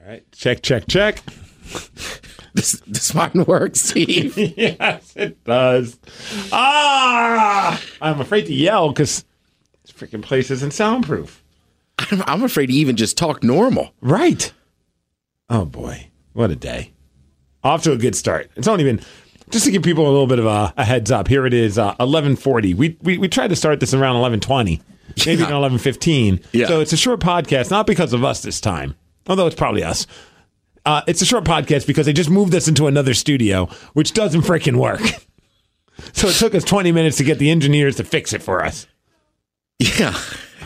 right. Check, check, check. This mine works, Steve. Yes, it does. I'm afraid to yell because this freaking place isn't soundproof. I'm afraid to even just talk normal. Right. Oh, boy. What a day. Off to a good start. It's only been, just to give people a little bit of a heads up, here it is, 11:40. We tried to start this around 11:20, maybe even 11:15. Yeah. So it's a short podcast, not because of us this time, although it's probably us. It's a short podcast because they just moved us into another studio, which doesn't freaking work. So it took us 20 minutes to get the engineers to fix it for us. Yeah.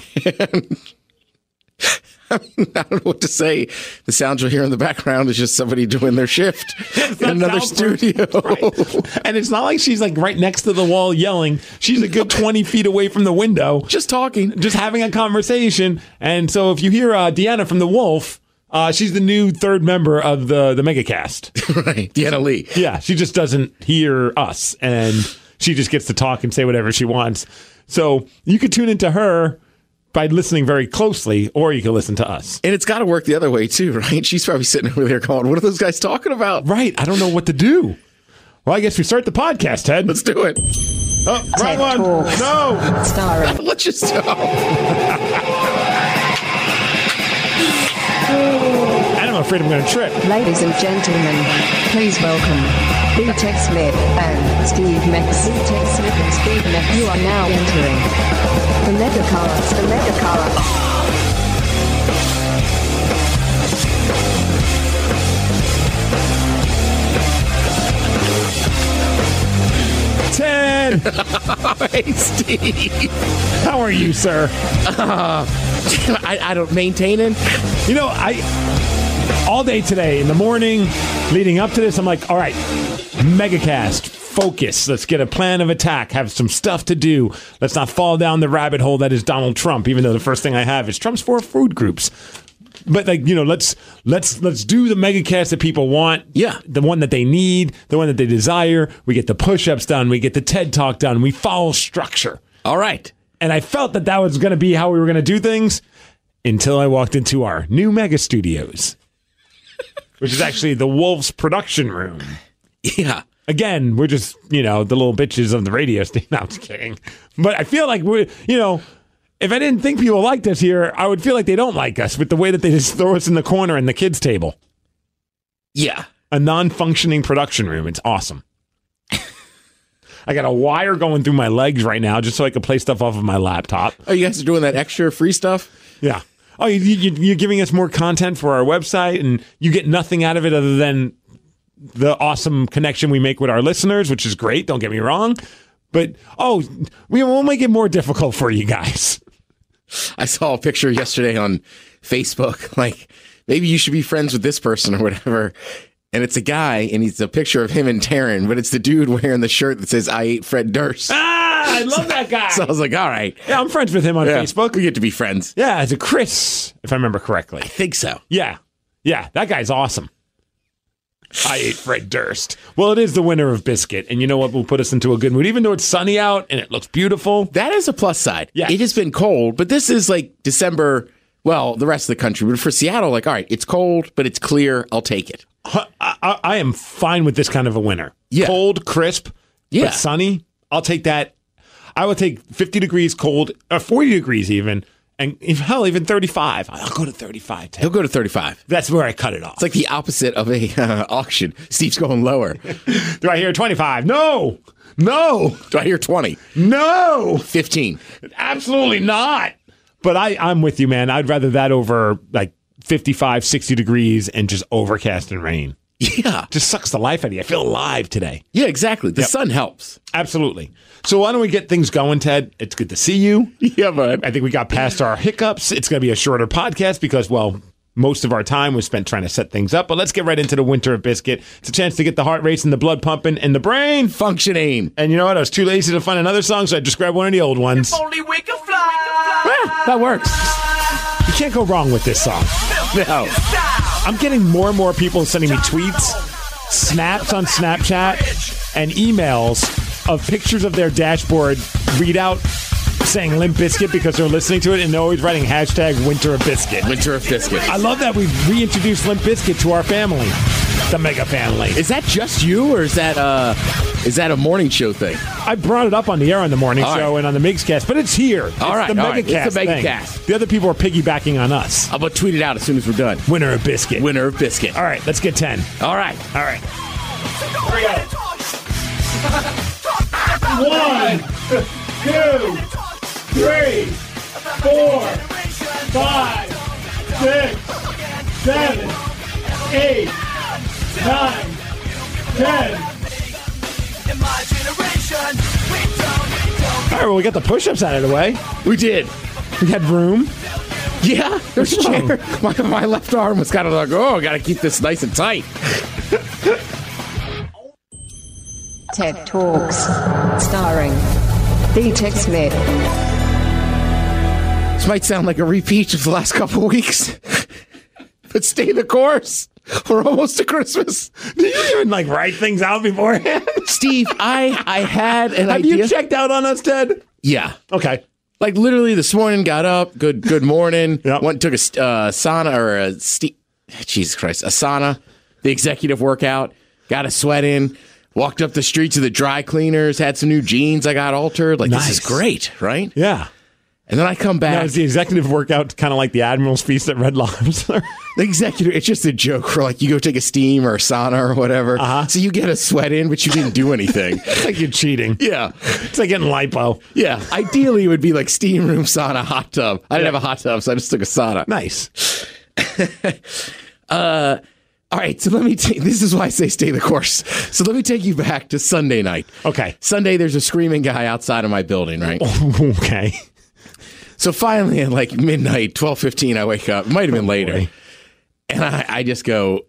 I don't know what to say. The sounds you'll hear in the background is just somebody doing their shift in another studio. Right. And it's not like she's like right next to the wall yelling. She's a good 20 feet away from the window. Just talking. Just having a conversation. And so if you hear Deanna from The Wolf, she's the new third member of the MegaCast. Right. Deanna Lee. Yeah. She just doesn't hear us. And she just gets to talk and say whatever she wants. So you could tune into her by listening very closely, or you can listen to us. And it's got to work the other way, too, right? She's probably sitting over there going, what are those guys talking about? Right. I don't know what to do. Well, I guess we start the podcast, Ted. Let's do it. Oh, wrong one. No. Starring. Let's just go. And I'm afraid I'm going to trip. Ladies and gentlemen, please welcome B-Tech Smith and Steve Mex. B-Tech Smith and Steve Mex. You are now entering the Megacast. The Megacast. 10. Hey, Steve. How are you, sir? I don't maintaining. You know, all day today, in the morning, leading up to this, I'm like, all right, MegaCast, focus. Let's get a plan of attack, have some stuff to do. Let's not fall down the rabbit hole that is Donald Trump, even though the first thing I have is Trump's 4 food groups. But like, you know, let's do the MegaCast that people want. Yeah. The one that they need, the one that they desire. We get the push-ups done. We get the TED Talk done. We follow structure. All right. And I felt that was going to be how we were going to do things until I walked into our new Mega Studios, which is actually the Wolf's production room. Yeah. Again, we're just, the little bitches of the radio station. No, I'm just kidding. But I feel like if I didn't think people liked us here, I would feel like they don't like us with the way that they just throw us in the corner in the kids' table. Yeah. A non-functioning production room. It's awesome. I got a wire going through my legs right now just so I can play stuff off of my laptop. Oh, you guys are doing that extra free stuff? Yeah. Oh, you're giving us more content for our website, and you get nothing out of it other than the awesome connection we make with our listeners, which is great. Don't get me wrong. But, we will make it more difficult for you guys. I saw a picture yesterday on Facebook, like, maybe you should be friends with this person or whatever. And it's a guy, and it's a picture of him and Taryn, but it's the dude wearing the shirt that says, I ate Fred Durst. I love that guy. So I was like, all right. Yeah, I'm friends with him on Facebook. We get to be friends. Yeah, it's a Chris, if I remember correctly. I think so. Yeah, that guy's awesome. I ate Fred Durst. Well, it is the winter of Biscuit, and you know what will put us into a good mood, even though it's sunny out and it looks beautiful. That is a plus side. Yeah. It has been cold, but this is like December, well, the rest of the country. But for Seattle, like, all right, it's cold, but it's clear. I'll take it. I am fine with this kind of a winter. Yeah. Cold, crisp, but sunny. I'll take that. I will take 50 degrees cold, or 40 degrees even, and even 35. I'll go to 35. Ted. He'll go to 35. That's where I cut it off. It's like the opposite of a auction. Steve's going lower. Do I hear 25? No. Do I hear 20? No. 15? Absolutely not. But I'm with you, man. I'd rather that over like 55, 60 degrees and just overcast and rain. Yeah. Just sucks the life out of you. I feel alive today. Yeah, exactly. The sun helps. Absolutely. So why don't we get things going, Ted? It's good to see you. Yeah, bud. I think we got past our hiccups. It's going to be a shorter podcast because, well, most of our time was spent trying to set things up. But let's get right into the winter of Biscuit. It's a chance to get the heart racing, the blood pumping, and the brain functioning. And you know what? I was too lazy to find another song, so I just grabbed one of the old ones. If only we could fly. That works. You can't go wrong with this song. No. I'm getting more and more people sending me tweets, snaps on Snapchat, and emails of pictures of their dashboard readout saying Limp Bizkit because they're listening to it, and they're always writing hashtag Winter of Biscuit. Winter of Biscuit. I love that we've reintroduced Limp Bizkit to our family, the Mega family. Is that just you, or is that a morning show thing? I brought it up on the air on the morning All show right. and on the Mixcast, but it's here. All right, the all right. Megacast It's the thing. Megacast. The other people are piggybacking on us. I'm going to tweet it out as soon as we're done. Winner of Biscuit. Winner of Biscuit. All right, let's get 10. All right. All right. 1, 2, 3, 4, 5, 6, 7, 8, 9, 10. All right, well, we got the push-ups out of the way. We did. We had room. Yeah, there's a What's wrong? chair. My left arm was kind of like, oh, I got to keep this nice and tight. Tech Talks. Starring D-Tech Smith. This might sound like a repeat of the last couple of weeks, but stay the course. We're almost to Christmas. Do you even write things out beforehand? Steve, I had an Have idea. you checked out on us, Ted? Yeah. Okay. Like literally this morning, got up, good morning, Yep. went and took a sauna or Jesus Christ, a sauna, the executive workout, got a sweat in, walked up the street to the dry cleaners, had some new jeans I got altered. Like, Nice. This is great, right? Yeah. And then I come Now, back. is the executive workout kind of like the Admiral's Feast at Red Lobster? The executive, it's just a joke for you go take a steam or a sauna or whatever. Uh-huh. So you get a sweat in, but you didn't do anything. It's like you're cheating. Yeah. It's like getting lipo. Yeah. Ideally, it would be like steam room, sauna, hot tub. I didn't have a hot tub, so I just took a sauna. Nice. All right, so let me take, this is why I say stay the course. So let me take you back to Sunday night. Okay. Sunday, there's a screaming guy outside of my building, right? Okay. So finally, at midnight, 12:15, I wake up. It might have been later. boy. And I just go,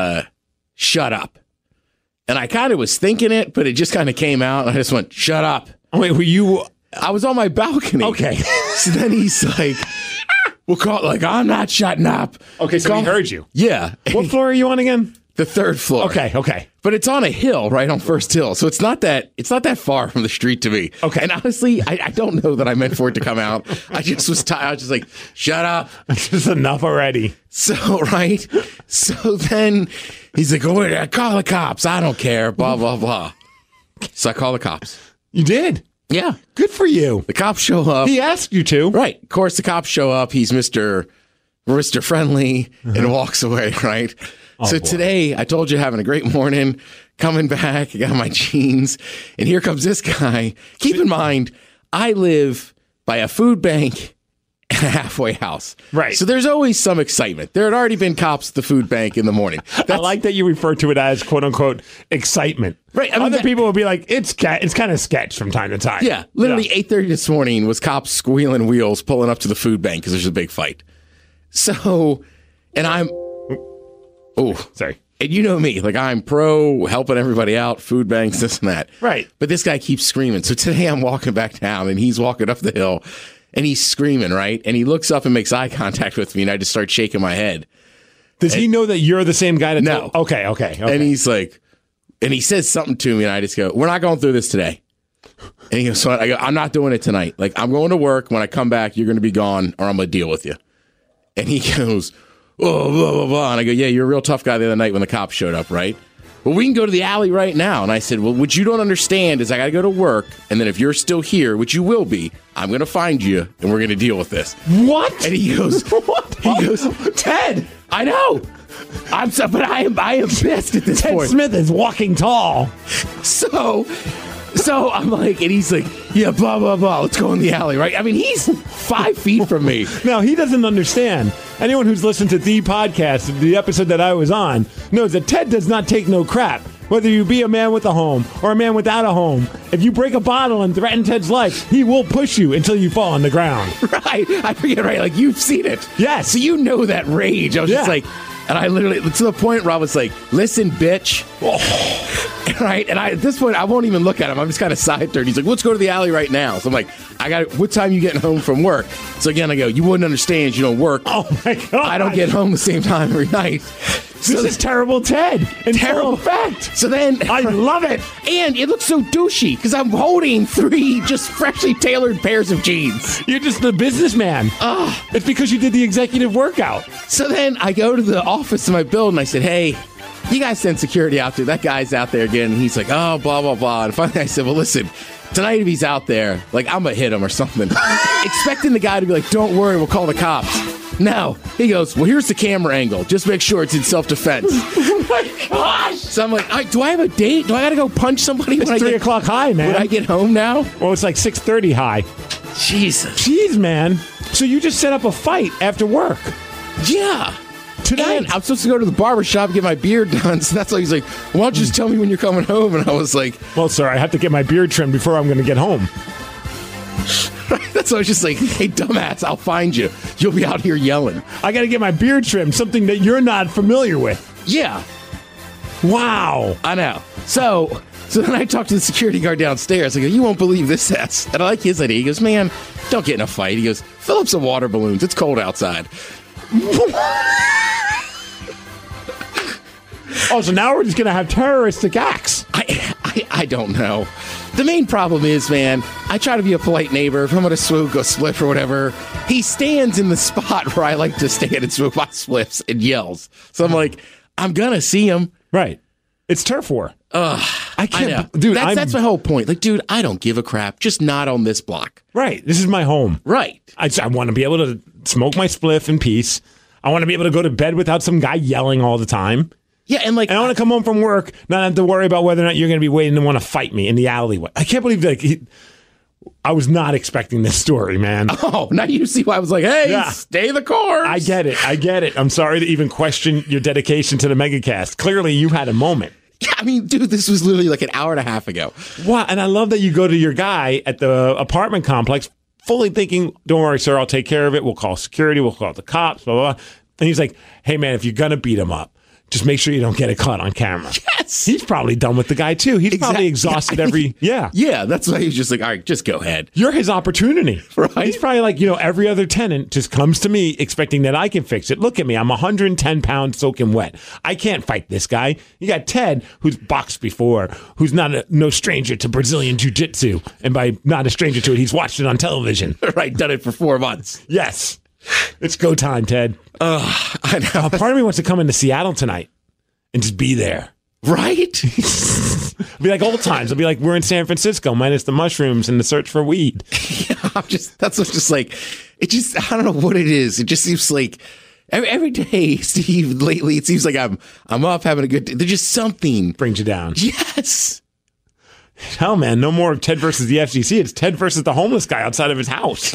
shut up. And I kind of was thinking it, but it just kind of came out. And I just went, shut up. Wait, were you... I was on my balcony. Okay. So then he's like, we'll call it I'm not shutting up. Okay, so he heard you. Yeah. What floor are you on again? The third floor. Okay. But it's on a hill, right on First Hill, so it's not that far from the street to me. Okay. And honestly, I don't know that I meant for it to come out. I just was tired. I was just like, shut up. This is enough already. So right. So then he's like, oh, wait, call the cops. I don't care. Blah blah blah. So I call the cops. You did. Yeah. Good for you. The cops show up. He asked you to. Right. Of course, the cops show up. He's Mr. Friendly and walks away, right? So boy. today, I told you having a great morning, coming back, I got my jeans, and here comes this guy. Keep in mind, I live by a food bank and a halfway house. Right. So there's always some excitement. There had already been cops at the food bank in the morning. I like that you refer to it as "quote unquote" excitement. Right, I mean, Other that- people will be like, "It's kind of sketch from time to time." Yeah, literally 8:30 this morning was cops squealing wheels pulling up to the food bank because there's a big fight. So, and I'm... Oh, Sorry. and you know me, I'm pro helping everybody out, food banks, this and that. Right. But this guy keeps screaming. So today I'm walking back down and he's walking up the hill and he's screaming, right? And he looks up and makes eye contact with me and I just start shaking my head. Does he know that you're the same guy that No. told? Okay. And he's like, and he says something to me and I just go, we're not going through this today. And he goes, so I go, I'm not doing it tonight. I'm going to work. When I come back, you're going to be gone or I'm going to deal with you. And he goes, oh, blah, blah, blah. And I go, yeah, you're a real tough guy the other night when the cops showed up, right? Well, we can go to the alley right now. And I said, well, what you don't understand is I got to go to work. And then if you're still here, which you will be, I'm going to find you and we're going to deal with this. What? And he goes, What? He goes, Ted, I know. But I am pissed at this Ted point. Smith is walking tall. So I'm like, and he's like, yeah, blah, blah, blah. Let's go in the alley, right? I mean, he's 5 feet from me. Now, he doesn't understand. Anyone who's listened to the podcast, the episode that I was on, knows that Ted does not take no crap. Whether you be a man with a home or a man without a home, if you break a bottle and threaten Ted's life, he will push you until you fall on the ground. Right. I forget, right? You've seen it. Yes. So you know that rage. I was just Yeah. like, and I literally, to the point where I was like, listen, bitch. Right. And at this point, I won't even look at him. I'm just kind of side turned. He's like, let's go to the alley right now. So I'm like, what time you getting home from work? So again, I go, you wouldn't understand. You don't work. Oh, my God. I don't get home the same time every night. This is terrible Ted in full effect. So then I love it. And it looks so douchey because I'm holding 3 just freshly tailored pairs of jeans. You're just the businessman. It's because you did the executive workout. So then I go to the office of my building. I said, hey, you guys send security out there. That guy's out there again. And he's like, oh, blah, blah, blah. And finally I said, well, listen, tonight if he's out there, like, I'm going to hit him or something. Expecting the guy to be like, don't worry, we'll call the cops. No. He goes, well, here's the camera angle. Just make sure it's in self-defense. Oh, my gosh. So I'm like, all right, do I have a date? Do I got to go punch somebody It's 3 o'clock high, man. when I get home now? Well, it's like 6:30 high. Jesus. Jeez, man. So you just set up a fight after work Yeah. tonight. And I'm supposed to go to the barber shop and get my beard done. So that's why he's like, why don't you just tell me when you're coming home? And I was like, Well, sir, I have to get my beard trimmed before I'm going to get home. that's why I was just like, hey, dumbass, I'll find you. You'll be out here yelling. I got to get my beard trimmed, something that you're not familiar with. Yeah, Wow. I know. So then I talked to the security guard downstairs. I go, you won't believe this ass. And I like his idea. He goes, man, don't get in a fight. He goes, fill up some water balloons. It's cold outside. Oh, so now we're just going to have terroristic acts. I don't know. The main problem is, man, I try to be a polite neighbor. If I'm going to smoke a spliff or whatever, he stands in the spot where I like to stand and smoke my spliffs and yells. So I'm like, I'm going to see him. Right. It's turf war. I can't, I know. dude. That's my whole point. Like, dude, I don't give a crap. Just not on this block. Right. This is my home. Right. I want to be able to smoke my spliff in peace. I want to be able to go to bed without some guy yelling all the time. Yeah, and like, And I want to come home from work, not have to worry about whether or not you're going to be waiting to want to fight me in the alleyway. I can't believe that. I was not expecting this story, man. oh, now you see why I was like, hey, Yeah. stay the course. I get it. I'm sorry to even question your dedication to the Megacast. Clearly, you had a moment. Yeah, I mean, dude, this was literally like an hour and a half ago. Wow. And I love that you go to your guy at the apartment complex fully thinking, don't worry, sir, I'll take care of it. We'll call security. We'll call the cops, blah, blah, blah. And he's like, hey, man, if you're going to beat him up, just make sure you don't get it caught on camera. Yes. He's probably done with the guy, too. He's probably exhausted every... Yeah. Yeah, that's why he's just like, all right, just go ahead. You're his opportunity. Right. He's probably like, every other tenant just comes to me expecting that I can fix it. Look at me. I'm 110 pounds soaking wet. I can't fight this guy. You got Ted, who's boxed before, who's no stranger to Brazilian jiu-jitsu. And by not a stranger to it, he's watched it on television. Right, done it for 4 months. Yes. It's go time, Ted. I know. Part of me wants to come into Seattle tonight and just be there. Right? Be like old times. It'll be like we're in San Francisco minus the mushrooms and the search for weed. That's what's just like, it just, I don't know what it is. It just seems like every day, Steve, lately, it seems like I'm up having a good day. There's just something. Brings you down. Yes. Hell, man, no more Ted versus the FCC. It's Ted versus the homeless guy outside of his house.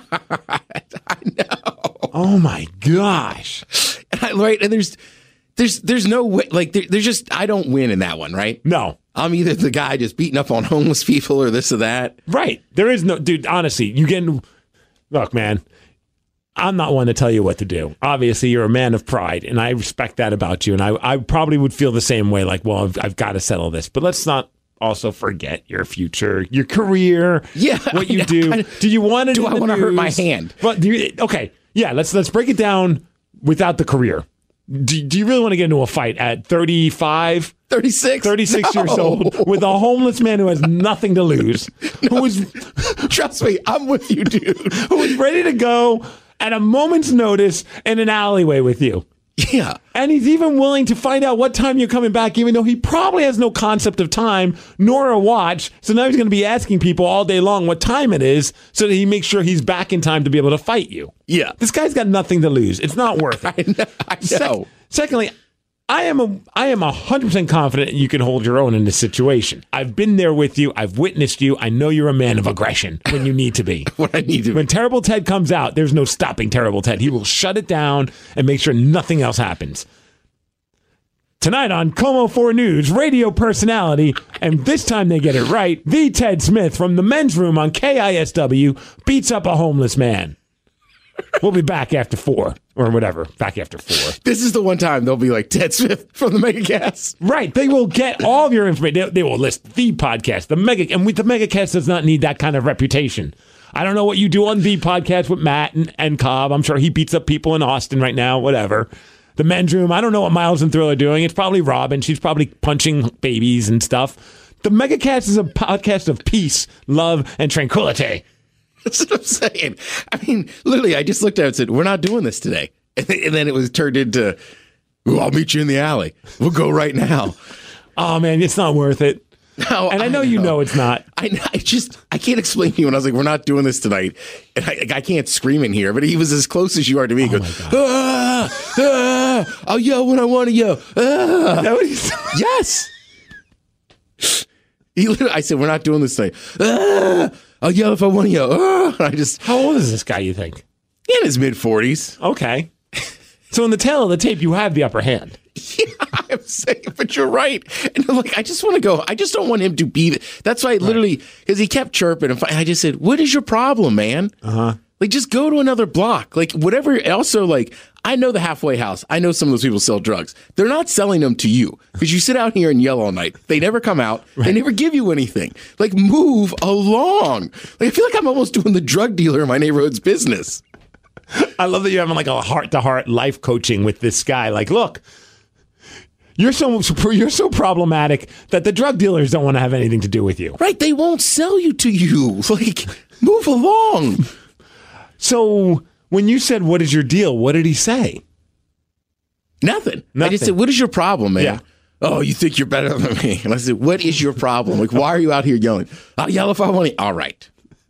I know. Oh, my gosh. And there's no way, like, there's just, I don't win in that one, right? No. I'm either the guy just beating up on homeless people or this or that. Right. There is no, dude, honestly, look, man, I'm not one to tell you what to do. Obviously, you're a man of pride, and I respect that about you. And I probably would feel the same way, like, well, I've got to settle this. But let's not also forget your future, your career, Yeah, what you do. Do you want to? Do I want to hurt my hand? But okay, yeah. Let's break it down without the career. Do you really want to get into a fight at 35? 36 years old with a homeless man who has nothing to lose, who is, Trust me, I'm with you, dude. who is ready to go at a moment's notice in an alleyway with you. Yeah. And he's even willing to find out what time you're coming back, even though he probably has no concept of time nor a watch. So now he's going to be asking people all day long what time it is so that he makes sure he's back in time to be able to fight you. Yeah. This guy's got nothing to lose. It's not worth it. I know. Secondly, I am 100% confident you can hold your own in this situation. I've been there with you. I've witnessed you. I know you're a man of aggression when you need to be. What I need to When Terrible Ted comes out, there's no stopping Terrible Ted. He will shut it down and make sure nothing else happens. Tonight on Como 4 News, radio personality, and this time they get it right, the Ted Smith from the men's room on KISW beats up a homeless man. We'll be back after 4, or whatever, back after 4. This is the one time they'll be like, Ted Smith from the Megacast. Right. They will get all of your information. They will list the podcast, the Megacast does not need that kind of reputation. I don't know what you do on the podcast with Matt and Cobb. I'm sure he beats up people in Austin right now, whatever. the men's room. I don't know what Miles and Thrill are doing. It's probably Robin. She's probably punching babies and stuff. The MegaCast is a podcast of peace, love, and tranquility. That's what I'm saying. I mean, literally, I just looked at it and said, we're not doing this today. And then it was turned into, "Ooh, I'll meet you in the alley. We'll go right now." Oh, man, it's not worth it. No, And I know you know it's not. I can't explain to you when I was like, we're not doing this tonight. And I can't scream in here, but he was as close as you are to me. He goes, I'll yell when I want to yell. Is that what he said? Yes. I said, we're not doing this tonight. I'll yell if I want to yell. How old is this guy, you think? In his mid-40s. Okay. So in the tail of the tape, you have the upper hand. Yeah, I'm saying, but you're right. And I'm like, I just want to go. I just don't want him to be. That's why I literally, because he kept chirping. And I just said, "What is your problem, man? Like, just go to another block. Like, whatever." Also, like, I know the halfway house. I know some of those people sell drugs. They're not selling them to you because you sit out here and yell all night. They never come out. Right. They never give you anything. Like, move along. Like, I feel like I'm almost doing the drug dealer in my neighborhood's business. I love that you're having like a heart-to-heart life coaching with this guy. Like, look, you're so problematic that the drug dealers don't want to have anything to do with you. Right? They won't sell you to you. Like, move along. So when you said, "What is your deal?" what did he say? Nothing. I just said, "What is your problem, man?" Yeah. "Oh, you think you're better than me?" And I said, "What is your problem? Like, why are you out here yelling?" "I'll yell if I want to." "All right."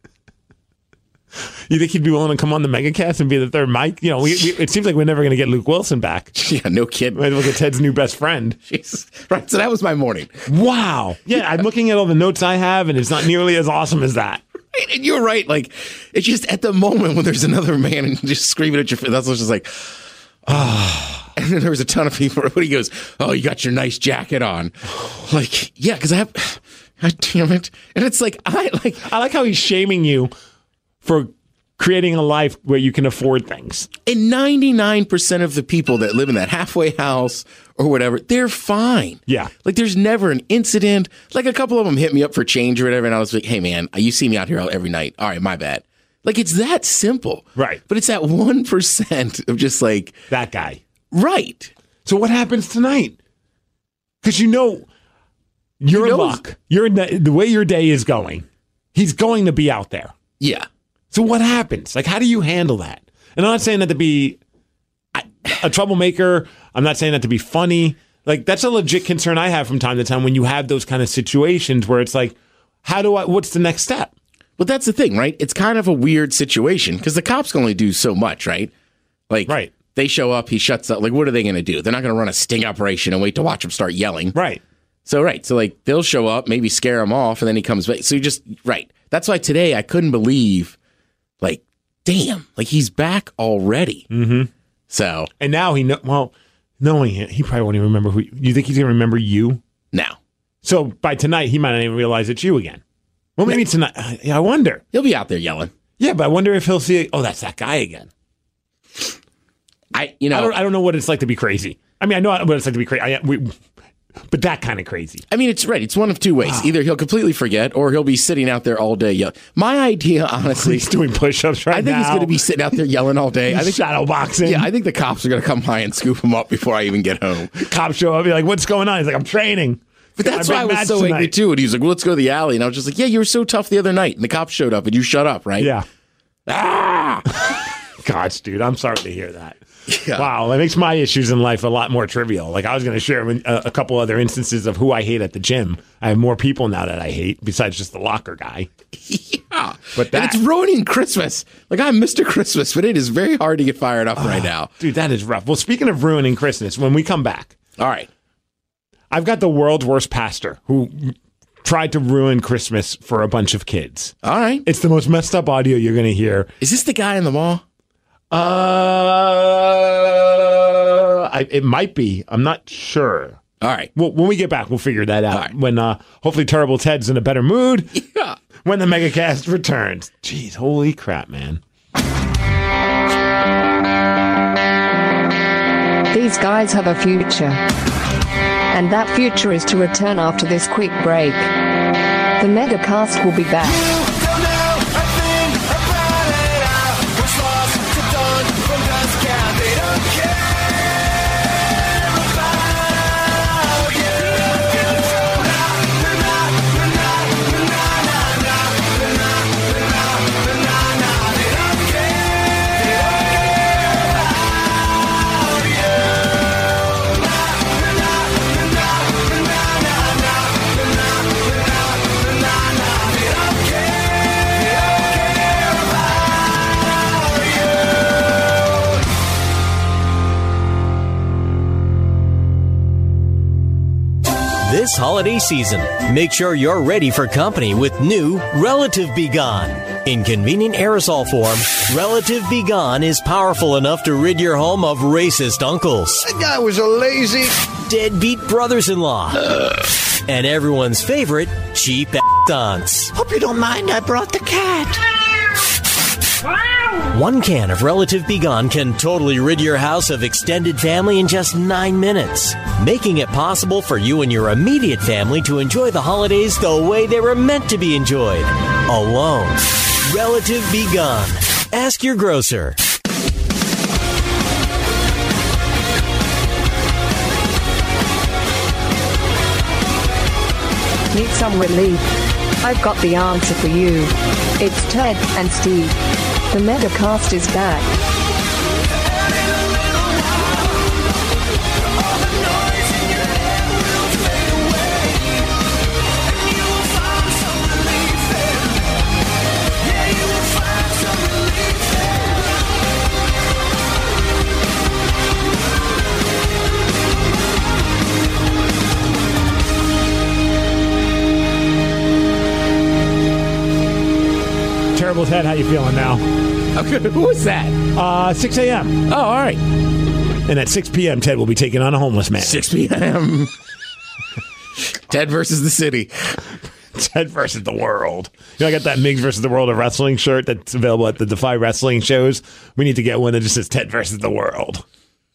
You think he'd be willing to come on the MegaCast and be the third mic? You know, it seems like we're never going to get Luke Wilson back. Yeah, no kidding. Maybe we'll get Ted's new best friend. Jesus. Right, so that was my morning. Wow. Yeah, I'm looking at all the notes I have, and it's not nearly as awesome as that. Right, and you're right. Like, it's just at the moment when there's another man and just screaming at your face, that's just like, ah. And then there was a ton of people. He goes, "Oh, you got your nice jacket on." Like, yeah, because I have, God damn it. And it's like, I like how he's shaming you for creating a life where you can afford things. And 99% of the people that live in that halfway house or whatever, they're fine. Yeah. Like, there's never an incident. Like, a couple of them hit me up for change or whatever, and I was like, "Hey, man, you see me out here every night. All right, my bad." Like, it's that simple. Right. But it's that 1% of just like... That guy. Right. So what happens tonight? Because you're in luck. You're in the way your day is going. He's going to be out there. Yeah. So what happens? Like, how do you handle that? And I'm not saying that to be a troublemaker. I'm not saying that to be funny. Like, that's a legit concern I have from time to time when you have those kind of situations where it's like, what's the next step? Well, that's the thing, right? It's kind of a weird situation because the cops can only do so much, right? Like, right. They show up, he shuts up. Like, what are they going to do? They're not going to run a sting operation and wait to watch him start yelling. Right. So, like, they'll show up, maybe scare him off, and then he comes back. So right. That's why today I couldn't believe, like, damn, like, he's back already. Mm-hmm. So. And now he knowing it, he probably won't even remember you think he's going to remember you? No. So by tonight, he might not even realize it's you again. Well, maybe tonight. I wonder. He'll be out there yelling. Yeah, but I wonder if he'll see, oh, that's that guy again. I don't know what it's like to be crazy. I mean, I know what it's like to be crazy. But that kind of crazy. I mean, it's right. It's one of two ways. Either he'll completely forget or he'll be sitting out there all day yelling. My idea, honestly. He's doing push-ups right now. I think he's going to be sitting out there yelling all day. I think shadow boxing. Yeah, I think the cops are going to come by and scoop him up before I even get home. Cops show up. Be like, "What's going on?" He's like, "I'm training." But that's why I was so angry too. And he was like, "Well, let's go to the alley." And I was just like, "Yeah, you were so tough the other night." And the cops showed up and you shut up, right? Yeah. Ah! Gosh, dude, I'm sorry to hear that. Yeah. Wow, that makes my issues in life a lot more trivial. Like, I was going to share a couple other instances of who I hate at the gym. I have more people now that I hate besides just the locker guy. Yeah. And it's ruining Christmas. Like, I'm Mr. Christmas, but it is very hard to get fired up right now. Dude, that is rough. Well, speaking of ruining Christmas, when we come back. All right. I've got the world's worst pastor who tried to ruin Christmas for a bunch of kids. All right. It's the most messed up audio you're going to hear. Is this the guy in the mall? It might be. I'm not sure. All right. Well, when we get back, we'll figure that out. Right. When hopefully Terrible Ted's in a better mood. Yeah. When the MegaCast returns. Jeez, holy crap, man. These guys have a future. And that future is to return after this quick break. The MegaCast will be back. this holiday season. Make sure you're ready for company with new Relative Be Gone. In convenient aerosol form, Relative Be Gone is powerful enough to rid your home of racist uncles. That guy was a lazy... Deadbeat brothers-in-law. And everyone's favorite, cheap aunts. Hope you don't mind I brought the cat. One can of Relative Be Gone can totally rid your house of extended family in just 9 minutes, making it possible for you and your immediate family to enjoy the holidays the way they were meant to be enjoyed. Alone. Relative Be Gone. Ask your grocer. Need some relief? I've got the answer for you. It's Ted and Steve. The Megacast is back. Terrible Ted, how you feeling now? Okay, who was that? 6 a.m. Oh, all right. And at 6 p.m., Ted will be taking on a homeless man. 6 p.m. Ted versus the city. Ted versus the world. You know, I got that Migs versus the World of Wrestling shirt that's available at the Defy Wrestling shows. We need to get one that just says Ted versus the world.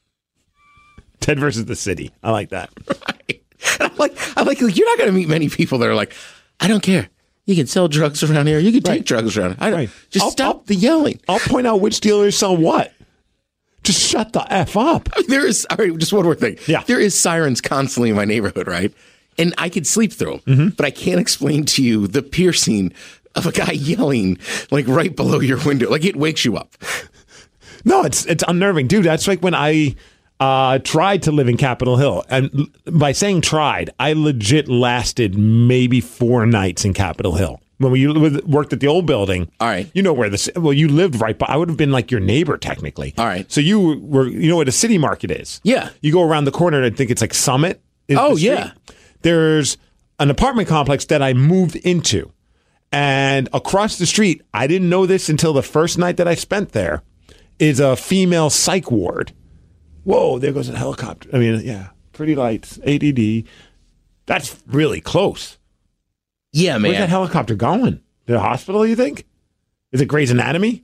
Ted versus the city. I like that. Right. I'm like, you're not going to meet many people that are like, I don't care. You can sell drugs around here. You can take drugs around here. Just stop the yelling. I'll point out which dealers sell what. Just shut the F up. I mean, there is, all right, just one more thing. Yeah. There is sirens constantly in my neighborhood, right? And I could sleep through them, but I can't explain to you the piercing of a guy yelling like right below your window. Like it wakes you up. No, it's unnerving. Dude, that's like when I tried to live in Capitol Hill. And by saying tried, I legit lasted maybe 4 nights in Capitol Hill. When we worked at the old building, all right, you know where you lived right by. I would have been like your neighbor technically. All right, so you know where the city market is. Yeah, you go around the corner and I think it's like Summit. Oh yeah, there's an apartment complex that I moved into, and across the street, I didn't know this until the first night that I spent there, is a female psych ward. Whoa, there goes a helicopter. I mean, yeah, pretty lights, ADD. That's really close. Yeah, man. Where's that helicopter going? The hospital, you think? Is it Grey's Anatomy?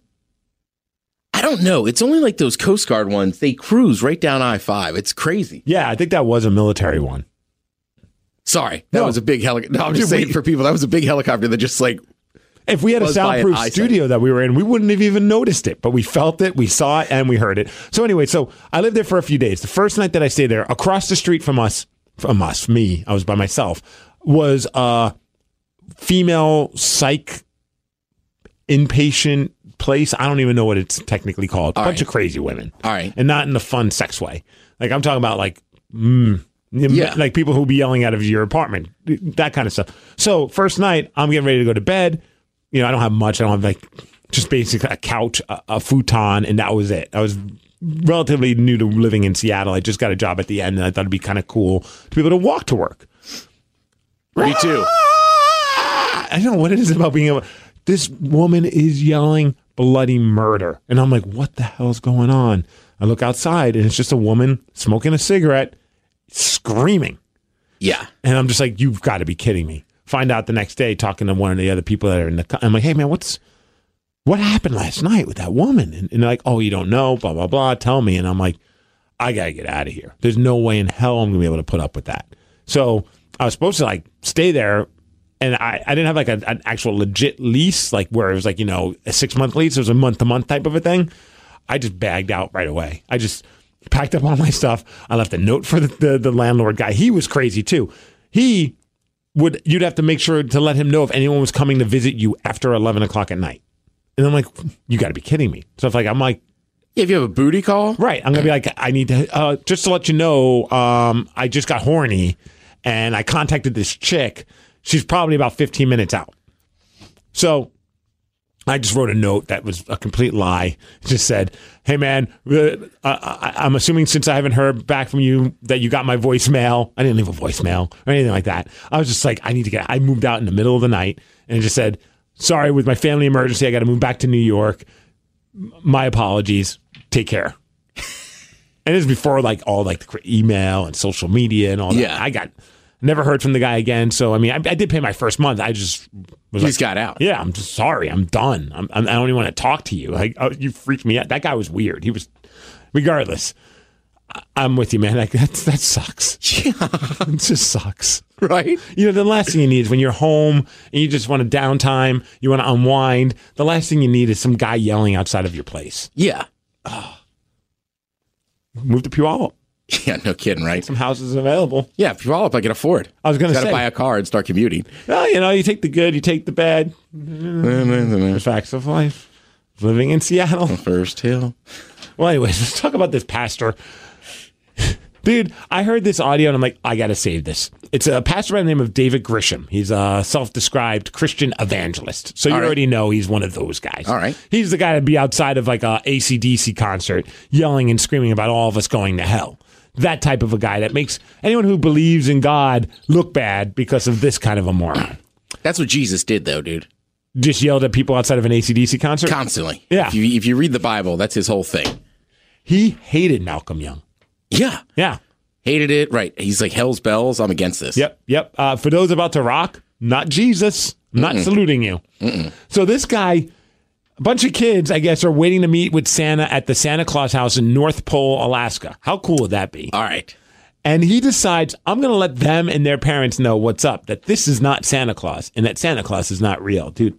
I don't know. It's only like those Coast Guard ones. They cruise right down I-5. It's crazy. Yeah, I think that was a military one. Sorry, that was a big helicopter. No, I'm just saying for people, that was a big helicopter that just like... If we had a soundproof studio that we were in, we wouldn't have even noticed it. But we felt it, we saw it, and we heard it. So anyway, I lived there for a few days. The first night that I stayed there, across the street from me, I was by myself, was a female psych inpatient place. I don't even know what it's technically called. A bunch of crazy women. All right. And not in a fun sex way. Like I'm talking about like... like people who be yelling out of your apartment, that kind of stuff. So first night, I'm getting ready to go to bed. You know, I don't have much. I don't have like just basically a couch, a futon, and that was it. I was relatively new to living in Seattle. I just got a job at the end, and I thought it'd be kind of cool to be able to walk to work. Me too. I don't know what it is about being able. This woman is yelling bloody murder, and I'm like, what the hell's going on? I look outside, and it's just a woman smoking a cigarette, screaming. Yeah. And I'm just like, you've got to be kidding me. Find out the next day, talking to one of the other people that are in the... I'm like, hey, man, what happened last night with that woman? And they're like, oh, you don't know, blah, blah, blah, tell me. And I'm like, I got to get out of here. There's no way in hell I'm going to be able to put up with that. So I was supposed to, like, stay there, and I didn't have, like, an actual legit lease, like, where it was, like, you know, a 6-month lease. It was a month-to-month type of a thing. I just bagged out right away. I just packed up all my stuff. I left a note for the landlord guy. He was crazy, too. You'd have to make sure to let him know if anyone was coming to visit you after 11 o'clock at night. And I'm like, you got to be kidding me. So I'm like, yeah, if you have a booty call, right? I'm gonna be like, I need to just to let you know, I just got horny and I contacted this chick. She's probably about 15 minutes out. So I just wrote a note that was a complete lie. It just said, hey, man, I'm assuming since I haven't heard back from you that you got my voicemail. I didn't leave a voicemail or anything like that. I was just like, I moved out in the middle of the night and it just said, sorry, with my family emergency, I got to move back to New York. My apologies. Take care. And this is before all the email and social media and all that. Yeah. I never heard from the guy again. So, I mean, I did pay my first month. I just was He just got out. Yeah, I'm just sorry. I'm done. I don't even want to talk to you. Like, you freaked me out. That guy was weird. He was, regardless. I'm with you, man. That sucks. Yeah. It just sucks. Right? The last thing you need is when you're home and you just want a downtime, you want to unwind. The last thing you need is some guy yelling outside of your place. Yeah. Move to Puyallup. Yeah, no kidding, right? Some houses available. Yeah, Puyallup I can afford. I was going to say. Got to buy a car and start commuting. Well, you take the good, you take the bad. The facts of life. Living in Seattle. First hill. Well, anyways, let's talk about this pastor. Dude, I heard this audio and I'm like, I got to save this. It's a pastor by the name of David Grisham. He's a self-described Christian evangelist. So you already know he's one of those guys. All right. He's the guy to be outside of like a AC/DC concert yelling and screaming about all of us going to hell. That type of a guy that makes anyone who believes in God look bad because of this kind of a moron. That's what Jesus did, though, dude. Just yelled at people outside of an AC/DC concert? Constantly. Yeah. If you read the Bible, that's his whole thing. He hated Malcolm Young. Yeah. Yeah. Hated it. Right. He's like, hell's bells. I'm against this. Yep. For those about to rock, not Jesus. I'm not saluting you. So this guy, a bunch of kids, I guess, are waiting to meet with Santa at the Santa Claus house in North Pole, Alaska. How cool would that be? All right. And he decides, I'm going to let them and their parents know what's up, that this is not Santa Claus and that Santa Claus is not real. Dude,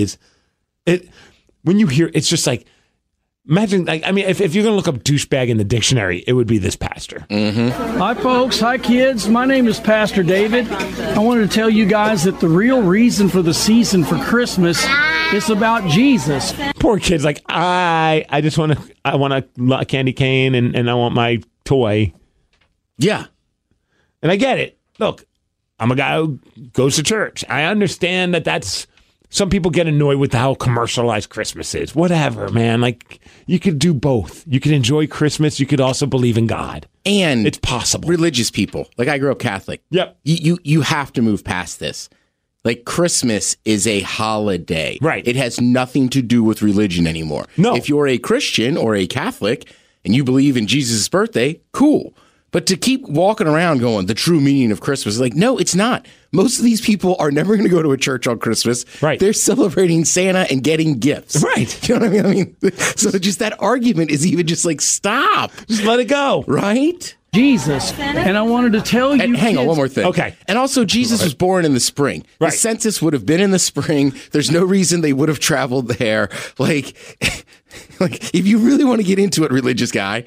when you hear, it's just like, imagine, if you're going to look up douchebag in the dictionary, it would be this pastor. Hi, folks. Hi, kids. My name is Pastor David. I wanted to tell you guys that the real reason for the season for Christmas is about Jesus. Poor kid's like, I want a candy cane and I want my toy. Yeah. And I get it. Look, I'm a guy who goes to church. I understand that's... Some people get annoyed with how commercialized Christmas is. Whatever, man. Like, you could do both. You could enjoy Christmas. You could also believe in God. And it's possible. Religious people. Like, I grew up Catholic. Yep. You have to move past this. Like, Christmas is a holiday. Right. It has nothing to do with religion anymore. No. If you're a Christian or a Catholic and you believe in Jesus' birthday, cool. But to keep walking around going, the true meaning of Christmas, like, no, it's not. Most of these people are never going to go to a church on Christmas. Right. They're celebrating Santa and getting gifts. Right. You know what I mean? So just that argument is even just like, stop. Just let it go. Right? Jesus. And I wanted to tell you, And hang on, kids, one more thing. Okay. And also, Jesus was born in the spring. Right. The census would have been in the spring. There's no reason they would have traveled there. Like if you really want to get into it, religious guy.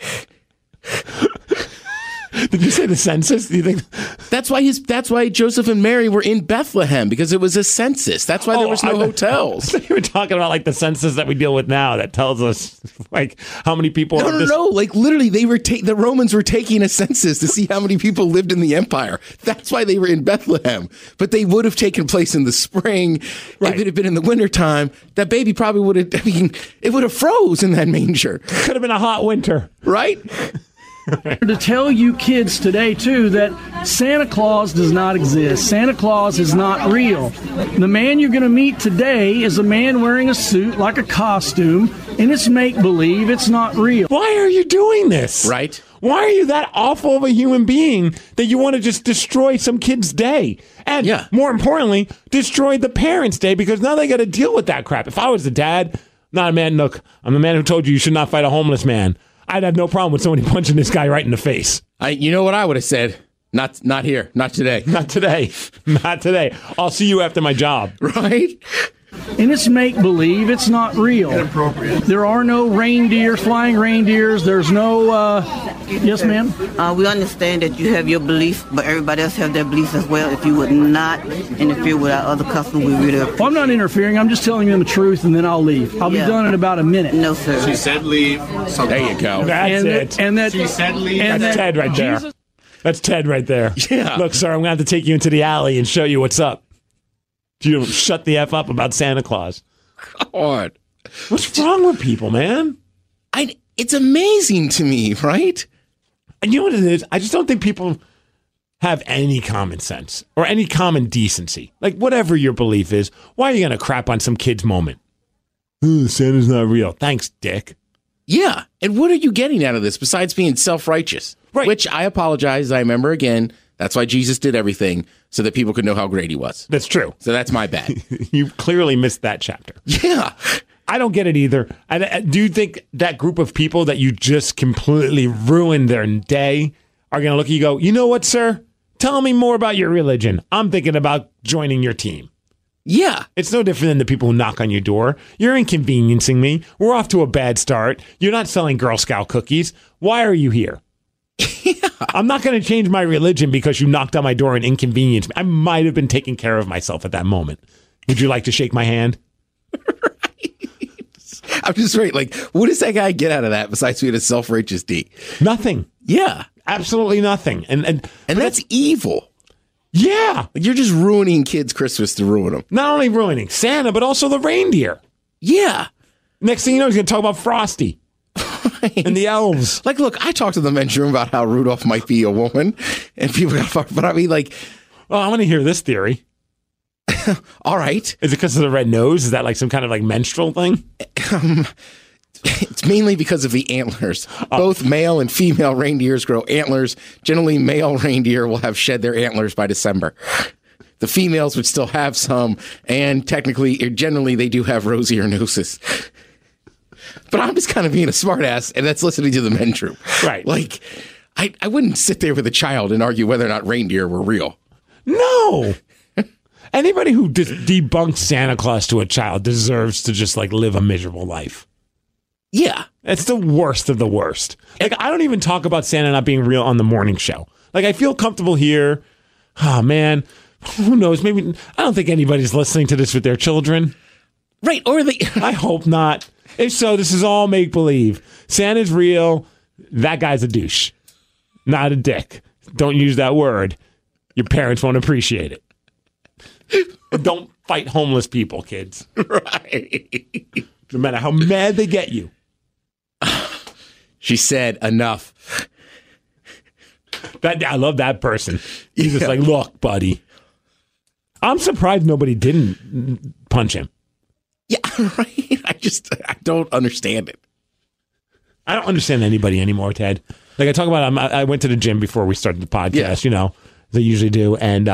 Did you say the census? Do you think That's why Joseph and Mary were in Bethlehem, because it was a census. That's why there was no hotels. You were talking about like the census that we deal with now that tells us like how many people. No. Like literally, the Romans were taking a census to see how many people lived in the empire. That's why they were in Bethlehem. But they would have taken place in the spring. Right. If it had been in the wintertime, that baby probably would have. It would have froze in that manger. Could have been a hot winter. Right. to tell you kids today, too, that Santa Claus does not exist. Santa Claus is not real. The man you're going to meet today is a man wearing a suit like a costume, and it's make-believe. It's not real. Why are you doing this? Right. Why are you that awful of a human being that you want to just destroy some kid's day? And more importantly, destroy the parents' day, because now they got to deal with that crap. If I was the dad, not a man, look, I'm the man who told you should not fight a homeless man. I'd have no problem with somebody punching this guy right in the face. You know what I would have said? Not here. Not today. Not today. Not today. I'll see you after my job. Right? And it's make-believe. It's not real. Inappropriate. There are no reindeers, flying reindeers. There's no... Yes, ma'am? We understand that you have your beliefs, but everybody else have their beliefs as well. If you would not interfere with our other customs, we really... Well, I'm not interfering. I'm just telling them the truth, and then I'll leave. I'll be done in about a minute. No, sir. She said leave. There you go. That's it. She said leave. That's Ted right there. That's Ted right there. Yeah. Look, sir, I'm going to have to take you into the alley and show you what's up. You don't shut the F up about Santa Claus. God. What's wrong with people, man? It's amazing to me, right? And you know what it is? I just don't think people have any common sense or any common decency. Like, whatever your belief is, why are you going to crap on some kid's moment? Santa's not real. Thanks, dick. Yeah. And what are you getting out of this besides being self-righteous? Right. Which I apologize. I remember again. That's why Jesus did everything, so that people could know how great he was. That's true. So that's my bad. You clearly missed that chapter. Yeah. I don't get it either. Do you think that group of people that you just completely ruined their day are going to look at you and go, you know what, sir? Tell me more about your religion. I'm thinking about joining your team. Yeah. It's no different than the people who knock on your door. You're inconveniencing me. We're off to a bad start. You're not selling Girl Scout cookies. Why are you here? Yeah. I'm not going to change my religion because you knocked on my door and inconvenienced me. I might have been taking care of myself at that moment. Would you like to shake my hand? I'm just right. Like, what does that guy get out of that besides being a self-righteous D? Nothing. Yeah. Absolutely nothing. And that's evil. Yeah. Like, you're just ruining kids' Christmas to ruin them. Not only ruining Santa, but also the reindeer. Yeah. Next thing you know, he's going to talk about Frosty. And the elves. Like, look, I talked to the men's room about how Rudolph might be a woman, and people got fucked. But I mean, like, oh, I want to hear this theory. All right. Is it because of the red nose? Is that like some kind of like menstrual thing? It's mainly because of the antlers. Both male and female reindeers grow antlers. Generally, male reindeer will have shed their antlers by December. The females would still have some, and generally, they do have rosier noses. But I'm just kind of being a smartass, and that's listening to the men's room. Right. Like, I wouldn't sit there with a child and argue whether or not reindeer were real. No. Anybody who debunks Santa Claus to a child deserves to just like live a miserable life. Yeah. It's the worst of the worst. Like, I don't even talk about Santa not being real on the morning show. Like, I feel comfortable here. Oh, man. Who knows? Maybe, I don't think anybody's listening to this with their children. Right. Or they. I hope not. If so, this is all make-believe. Santa's real. That guy's a douche. Not a dick. Don't use that word. Your parents won't appreciate it. Don't fight homeless people, kids. Right. No matter how mad they get you. She said enough. I love that person. He's just like, look, buddy. I'm surprised nobody didn't punch him. Yeah, right. I don't understand it. I don't understand anybody anymore, Ted. Like I talk about, I went to the gym before we started the podcast, you know, as I usually do. And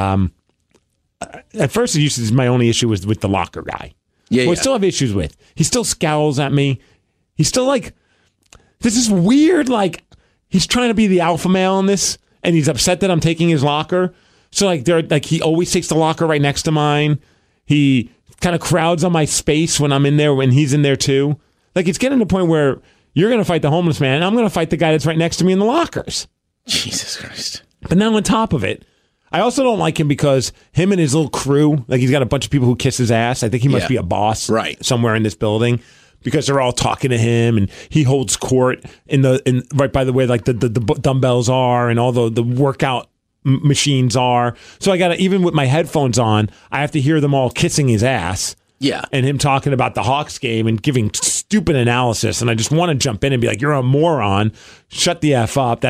at first, my only issue was with the locker guy. Yeah, I still have issues with. He still scowls at me. He's still like, this is weird. Like, he's trying to be the alpha male in this, and he's upset that I'm taking his locker. So like he always takes the locker right next to mine. He kind of crowds on my space when I'm in there, when he's in there too. Like, it's getting to the point where you're going to fight the homeless man, and I'm going to fight the guy that's right next to me in the lockers. Jesus Christ. But now on top of it, I also don't like him because him and his little crew, like he's got a bunch of people who kiss his ass. I think he must be a boss somewhere in this building because they're all talking to him, and he holds court in right by the way like the dumbbells are and all the workout machines are. So I got to, even with my headphones on, I have to hear them all kissing his ass. Yeah. And him talking about the Hawks game and giving stupid analysis. And I just want to jump in and be like, you're a moron. Shut the F up.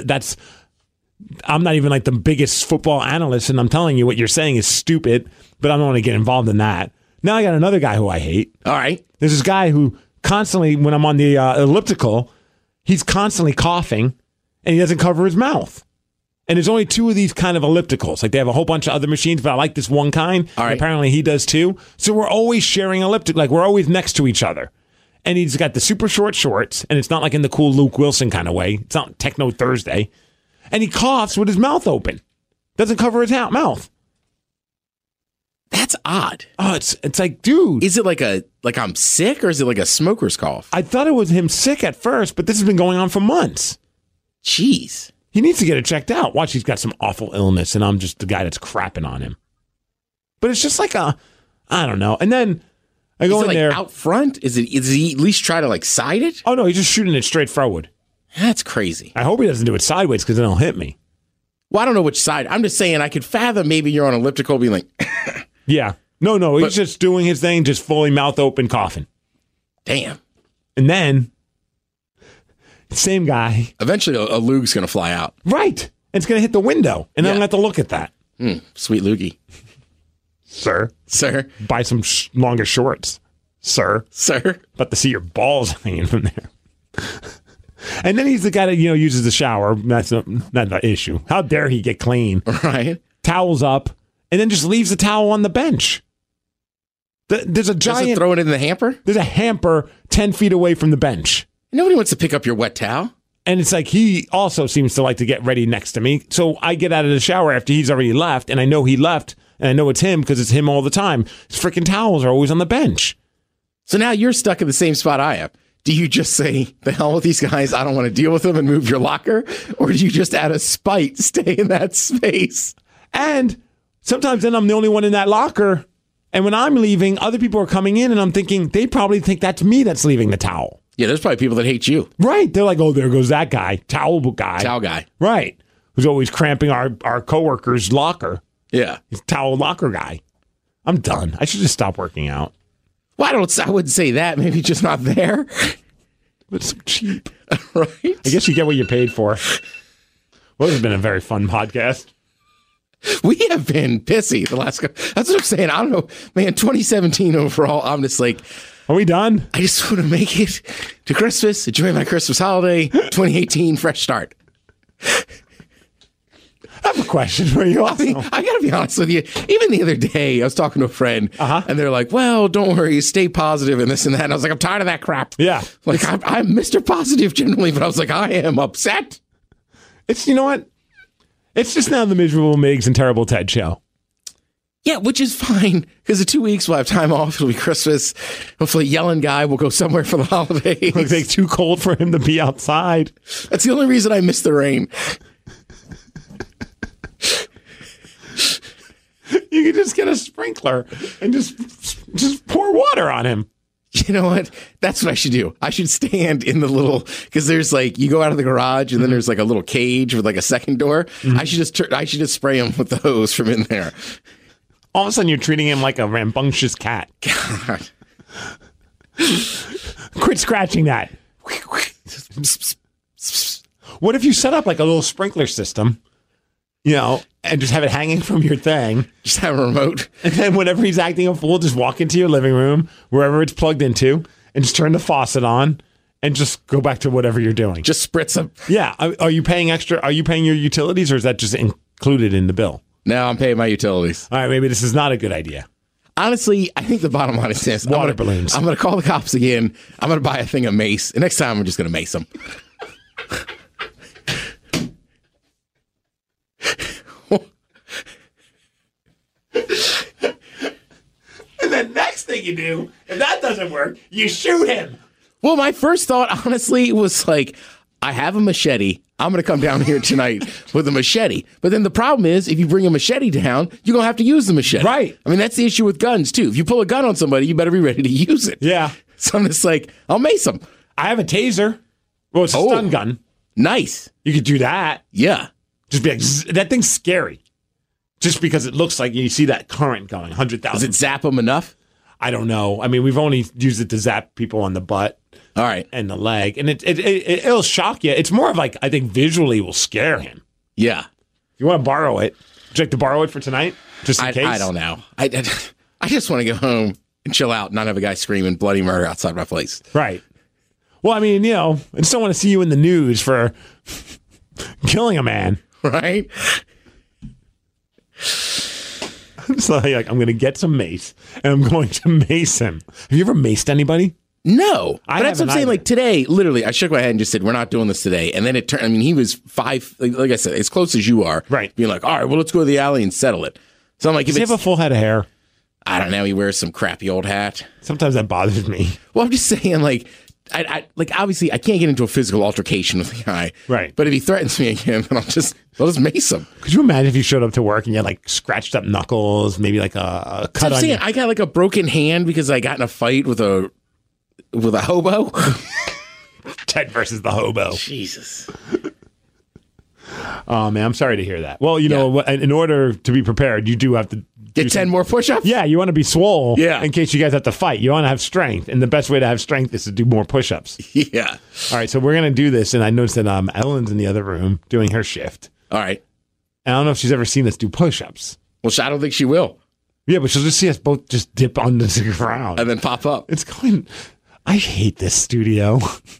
I'm not even like the biggest football analyst, and I'm telling you what you're saying is stupid, but I don't want to get involved in that. Now I got another guy who I hate. All right. There's this guy who constantly, when I'm on the elliptical, he's constantly coughing, and he doesn't cover his mouth. And there's only two of these kind of ellipticals. Like, they have a whole bunch of other machines, but I like this one kind. All right. Apparently he does too. So we're always sharing elliptical. Like, we're always next to each other. And he's got the super short shorts, and it's not like in the cool Luke Wilson kind of way. It's not Techno Thursday. And he coughs with his mouth open. Doesn't cover his mouth. That's odd. Oh, it's like, dude. Is it like I'm sick, or is it like a smoker's cough? I thought it was him sick at first, but this has been going on for months. Jeez. He needs to get it checked out. Watch, he's got some awful illness, and I'm just the guy that's crapping on him. But it's just like I don't know. And then I go in like there. Out front? Is he at least try to like side it? Oh, no, he's just shooting it straight forward. That's crazy. I hope he doesn't do it sideways because then he'll hit me. Well, I don't know which side. I'm just saying I could fathom maybe you're on elliptical being like... Yeah. No, he's just doing his thing, just fully mouth open coughing. Damn. And then, same guy. Eventually, a luge's going to fly out. Right. It's going to hit the window. And then I'm going to have to look at that. Sweet loogie. Sir. Buy some longer shorts. Sir. About to see your balls hanging from there. And then he's the guy that, uses the shower. That's not the issue. How dare he get clean? Right. Towels up. And then just leaves the towel on the bench. There's a giant... Doesn't throw it in the hamper? There's a hamper 10 feet away from the bench. Nobody wants to pick up your wet towel. And it's like he also seems to like to get ready next to me. So I get out of the shower after he's already left, and I know he left, and I know it's him because it's him all the time. His freaking towels are always on the bench. So now you're stuck in the same spot I am. Do you just say, the hell with these guys, I don't want to deal with them, and move your locker? Or do you just, out of spite, stay in that space? And sometimes then I'm the only one in that locker. And when I'm leaving, other people are coming in, and I'm thinking, they probably think that's me that's leaving the towel. Yeah, there's probably people that hate you. Right. They're like, oh, there goes that guy. Towel guy. Towel guy. Right. Who's always cramping our coworker's locker. Yeah. He's towel locker guy. I'm done. I should just stop working out. Well, I wouldn't say that. Maybe just not there. But so cheap. Right. I guess you get what you paid for. Well, this has been a very fun podcast. We have been pissy the last couple. That's what I'm saying. I don't know. Man, 2017 overall, I'm just like... Are we done? I just want to make it to Christmas, enjoy my Christmas holiday, 2018, fresh start. I have a question for you also. I got to be honest with you. Even the other day, I was talking to a friend, and they're like, well, don't worry, stay positive and this and that. And I was like, I'm tired of that crap. Yeah. Like, I'm Mr. Positive generally, but I was like, I am upset. It's, you know what? It's just now the Miserable Migs and Terrible Ted show. Yeah, which is fine, because in 2 weeks we'll have time off. It'll be Christmas. Hopefully, Yellen Guy will go somewhere for the holidays. It's like too cold for him to be outside. That's the only reason I miss the rain. You could just get a sprinkler and just pour water on him. You know what? That's what I should do. I should stand in the little, because there's like, you go out of the garage and then there's like a little cage with like a second door. Mm-hmm. I should just spray him with the hose from in there. All of a sudden you're treating him like a rambunctious cat. God. Quit scratching that. What if you set up like a little sprinkler system, and just have it hanging from your thing? Just have a remote. And then whenever he's acting a fool, just walk into your living room, wherever it's plugged into, and just turn the faucet on and just go back to whatever you're doing. Just spritz them. Yeah. Are you paying extra? Are you paying your utilities, or is that just included in the bill? No, I'm paying my utilities. All right, maybe this is not a good idea. Honestly, I think the bottom line is this. Water balloons. I'm going to call the cops again. I'm going to buy a thing of mace. And next time, I'm just going to mace them. And the next thing you do, if that doesn't work, you shoot him. Well, my first thought, honestly, was like, I have a machete. I'm going to come down here tonight with a machete. But then the problem is, if you bring a machete down, you're going to have to use the machete. Right. I mean, that's the issue with guns, too. If you pull a gun on somebody, you better be ready to use it. Yeah. So I'm just like, I'll mace them. I have a taser. Well, it's a stun gun. Nice. You could do that. Yeah. Just be like, that thing's scary. Just because it looks like you see that current going, 100,000. Does it zap them enough? I don't know. I mean, we've only used it to zap people on the butt. All right. And the leg. And it'll shock you. It's more of like, I think visually will scare him. Yeah. If you want to borrow it, would you like to borrow it for tonight? Just in case? I don't know. I just want to go home and chill out and not have a guy screaming bloody murder outside my place. Right. Well, I mean, I just don't want to see you in the news for killing a man. Right? So like, I'm going to get some mace and I'm going to mace him. Have you ever maced anybody? No. But that's what I'm saying. Either. Like today, literally, I shook my head and just said, we're not doing this today. And then it turned, he was 5, like I said, as close as you are. Right. Being like, all right, well, let's go to the alley and settle it. So I'm like, does he have a full head of hair? I don't know. He wears some crappy old hat. Sometimes that bothers me. Well, I'm just saying, like, I obviously I can't get into a physical altercation with the guy. Right. But if he threatens me again, then I'll just mace him. Could you imagine if you showed up to work and you had like scratched up knuckles, maybe like a cut on you? I got like a broken hand because I got in a fight with a hobo. Ted versus the hobo. Jesus. Oh man, I'm sorry to hear that. Well, in order to be prepared, you do have to Get 10 more push-ups? Yeah, you want to be swole Yeah. in case you guys have to fight. You want to have strength, and the best way to have strength is to do more push-ups. Yeah. All right, so we're going to do this, and I noticed that Ellen's in the other room doing her shift. All right. And I don't know if she's ever seen us do push-ups. Well, I don't think she will. Yeah, but she'll just see us both just dip onto the ground. And then pop up. It's going... I hate this studio.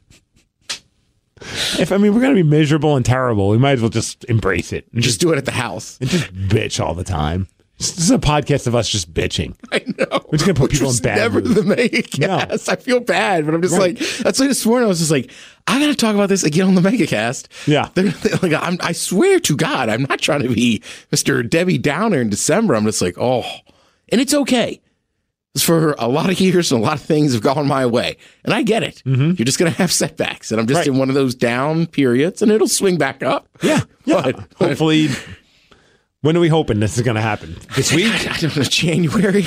We're going to be miserable and terrible. We might as well just embrace it. And Just do it at the house. and just bitch all the time. This is a podcast of us just bitching. I know. We're just going to put people in bad never moods. the Megacast. I feel bad, but I'm just Right. like, that's why this morning I was just like, I got to talk about this again on the Megacast. Yeah. Like, I swear to God, I'm not trying to be Mr. Debbie Downer in December. I'm just like, oh, and it's okay. For a lot of years and a lot of things have gone my way. And I get it. You're just going to have setbacks. And I'm just Right. in one of those down periods and it'll swing back up. Yeah. But- Hopefully, when are we hoping this is going to happen? This week? I don't know, January.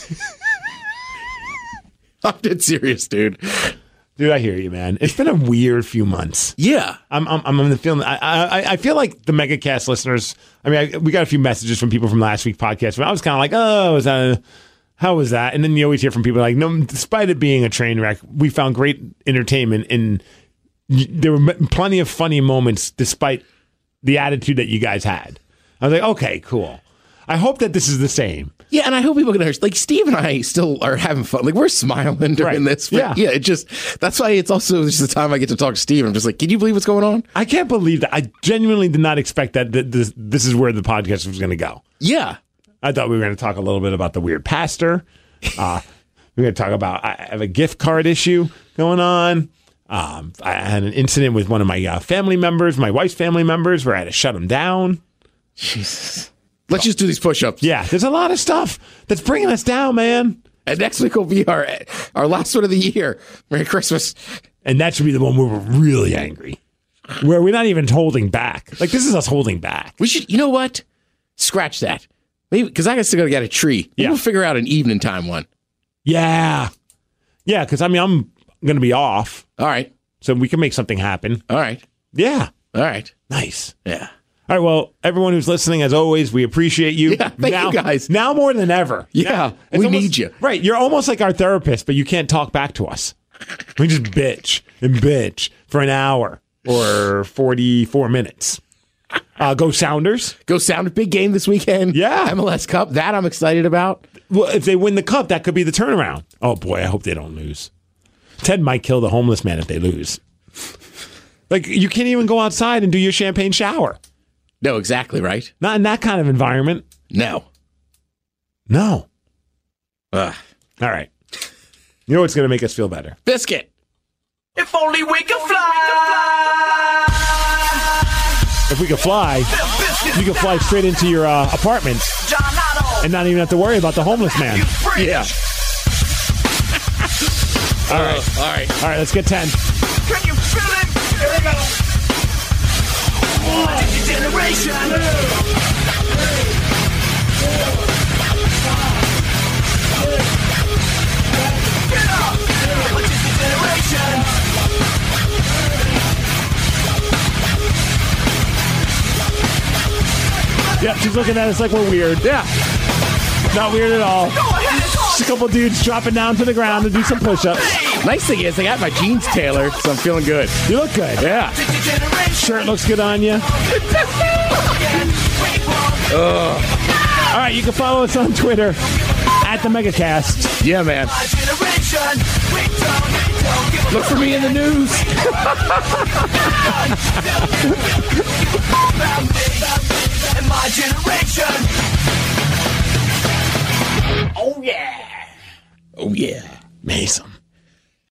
I'm dead serious, dude. Dude, I hear you, man. It's been a weird few months. Yeah. I'm in the feeling. I feel like the Megacast listeners. I mean, we got a few messages from people from last week's podcast, but I was kind of like, oh, how was that? And then you always hear from people like, no, despite it being a train wreck, we found great entertainment, and there were plenty of funny moments despite the attitude that you guys had. I was like, okay, cool. I hope that this is the same. Yeah, and I hope people can understand. Like, Steve and I still are having fun. Like, we're smiling during Right. this. But Yeah. it just, that's why it's also just the time I get to talk to Steve. I'm just like, can you believe what's going on? I can't believe that. I genuinely did not expect that this is where the podcast was going to go. Yeah. I thought we were going to talk a little bit about the weird pastor. We're going to talk about, I have a gift card issue going on. I had an incident with one of my family members, my wife's family members, where I had to shut them down. Jesus. Let's just do these push-ups. Yeah, there's a lot of stuff that's bringing us down, man. And next week will be our last one of the year. Merry Christmas. And that should be the one where we're really angry, where we're not even holding back. Like, this is us holding back. We should, you know what? Scratch that. Maybe, because I still got to get a tree. Maybe Yeah. we'll figure out an evening time one. Yeah. Yeah, because, I mean, I'm going to be off, All right. so we can make something happen. All right. Yeah. All right. Nice. Yeah. All right, well, everyone who's listening, as always, we appreciate you. Yeah, thank you guys. Now more than ever. Yeah, Now, it's we almost- need you. Right, you're almost like our therapist, but you can't talk back to us. We just bitch and bitch for an hour or 44 minutes. Go Sounders. Go Sound, big game this weekend. Yeah. MLS Cup. That I'm excited about. Well, if they win the cup, that could be the turnaround. Oh, boy, I hope they don't lose. Ted might kill the homeless man if they lose. Like, you can't even go outside and do your champagne shower. No, exactly right. Not in that kind of environment. No. No. Ugh. All right. You know what's going to make us feel better? Biscuit. If only we could fly. If we could fly, you could fly straight into your apartment John Otto. and not even have to worry about the homeless man. Yeah. All right. All right. All right, let's get 10. Can you feel it? Here we go. Generation. Get up. Generation. Yep, she's looking at us like we're weird. Yeah. Not weird at all. Go ahead and talk. Just a couple dudes dropping down to the ground to do some push-ups. Nice thing is, I got my jeans tailored, so I'm feeling good. You look good. Yeah. Generation. Shirt looks good on you. All right, you can follow us on Twitter at the Megacast. Yeah, man. Generation. We don't give Look for me in the news. in my generation. Oh, yeah. Mason.